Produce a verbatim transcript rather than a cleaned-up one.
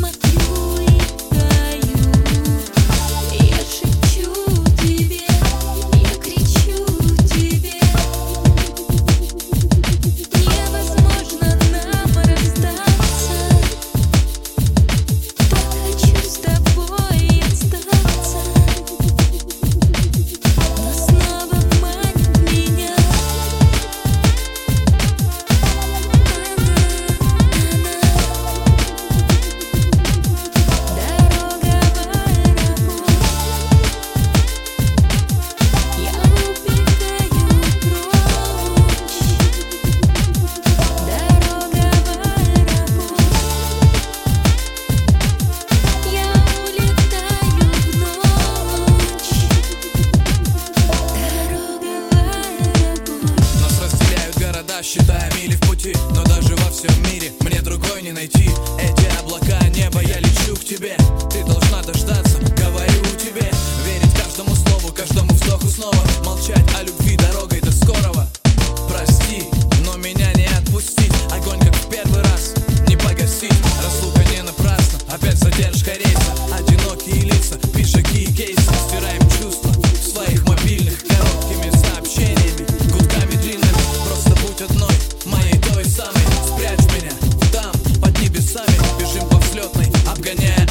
смотрю и таю. Я шепчу тебе, я кричу тебе. Невозможно нам расстаться. Так хочу с тобой остаться. Но снова манит меня. Считая мили в пути, но даже во всем мире мне другой не найти. Эти облака, небо, я лечу к тебе. Ты должна дождаться, говорю тебе. Верить каждому слову, каждому вздоху снова. Молчать о любви дорогой до скорого. Прости, но меня не отпустить. Огонь, как в первый раз, не погасить. Разлука не напрасна, опять задержка рейса. Одинокие лица, пиджаки и кейсы. Стираем чувства в своих мобильных короткими сообщениями, гудками длинными. Просто будь одной, моей той самой. Спрячь меня там, под небесами. Бежим по взлетной, обгоняя